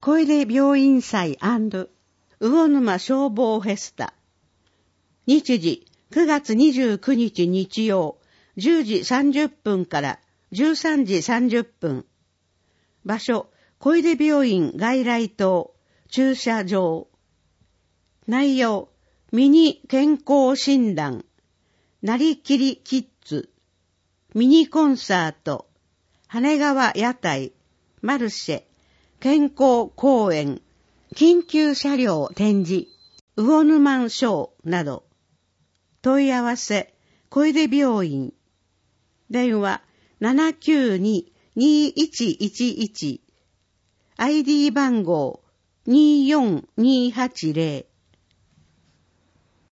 小出病院祭&魚沼消防フェスタ。日時9月29日日曜10時30分から13時30分。場所、小出病院外来棟駐車場。内容、ミニ健康診断、なりきりキッズ、ミニコンサート、羽川屋台、マルシェ、健康公園、緊急車両展示、魚沼ショーなど。問い合わせ、小出病院。電話、792-2111。ID 番号、24280。